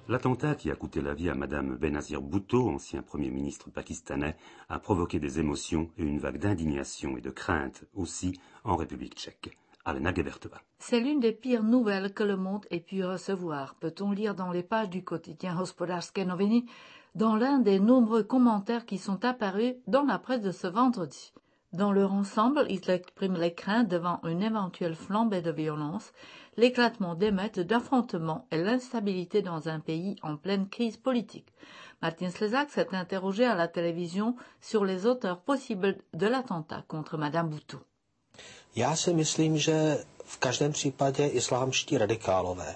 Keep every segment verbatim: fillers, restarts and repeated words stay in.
L'attentat qui a coûté la vie à Madame Benazir Bhutto, ancien Premier ministre pakistanais, a provoqué des émotions et une vague d'indignation et de crainte aussi en République tchèque. Alena Gebertova. C'est l'une des pires nouvelles que le monde ait pu recevoir, peut-on lire dans les pages du quotidien Hospodářské noviny, dans l'un des nombreux commentaires qui sont apparus dans la presse de ce vendredi. Dans leur ensemble, ils expriment les craintes devant une éventuelle flambée de violence, l'éclatement d'émeutes, d'affrontements et l'instabilité dans un pays en pleine crise politique. Martin Slezak s'est interrogé à la télévision sur les auteurs possibles de l'attentat contre Madame Bhutto. Já si myslím, že v každém případě islámští radikálové.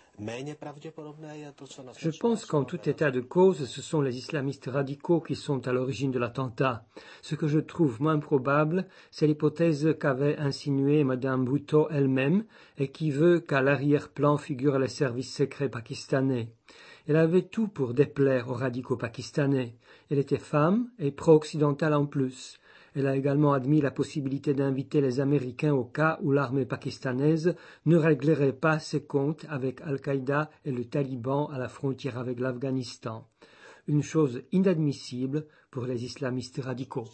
Je pense qu'en tout état de cause, ce sont les islamistes radicaux qui sont à l'origine de l'attentat. Ce que je trouve moins probable, c'est l'hypothèse qu'avait insinuée Madame Bhutto elle-même et qui veut qu'à l'arrière-plan figurent les services secrets pakistanais. Elle avait tout pour déplaire aux radicaux pakistanais. Elle était femme et pro-occidentale en plus. Elle a également admis la possibilité d'inviter les Américains au cas où l'armée pakistanaise ne réglerait pas ses comptes avec Al-Qaïda et le Taliban à la frontière avec l'Afghanistan. Une chose inadmissible pour les islamistes radicaux.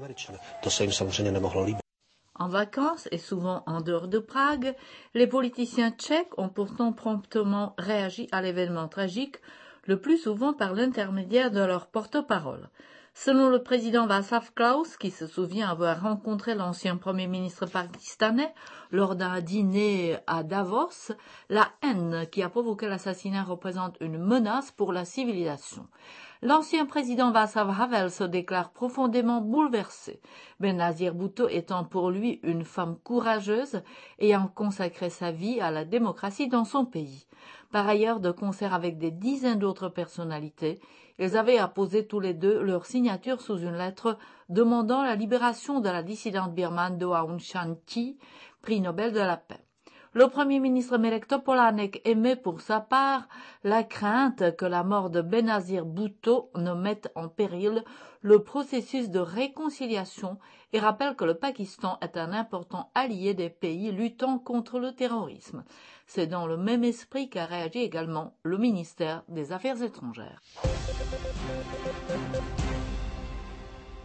En vacances et souvent en dehors de Prague, les politiciens tchèques ont pourtant promptement réagi à l'événement tragique, le plus souvent par l'intermédiaire de leur porte-parole. Selon le président Václav Klaus, qui se souvient avoir rencontré l'ancien Premier ministre pakistanais lors d'un dîner à Davos, la haine qui a provoqué l'assassinat représente une menace pour la civilisation. L'ancien président Václav Havel se déclare profondément bouleversé, Benazir Bhutto étant pour lui une femme courageuse ayant consacré sa vie à la démocratie dans son pays. Par ailleurs, de concert avec des dizaines d'autres personnalités, ils avaient apposé tous les deux leur signature sous une lettre demandant la libération de la dissidente birmane Do Aung San Suu, prix Nobel de la paix. Le Premier ministre Mirek Topolánek émet pour sa part la crainte que la mort de Benazir Bhutto ne mette en péril le processus de réconciliation et rappelle que le Pakistan est un important allié des pays luttant contre le terrorisme. C'est dans le même esprit qu'a réagi également le ministère des Affaires étrangères.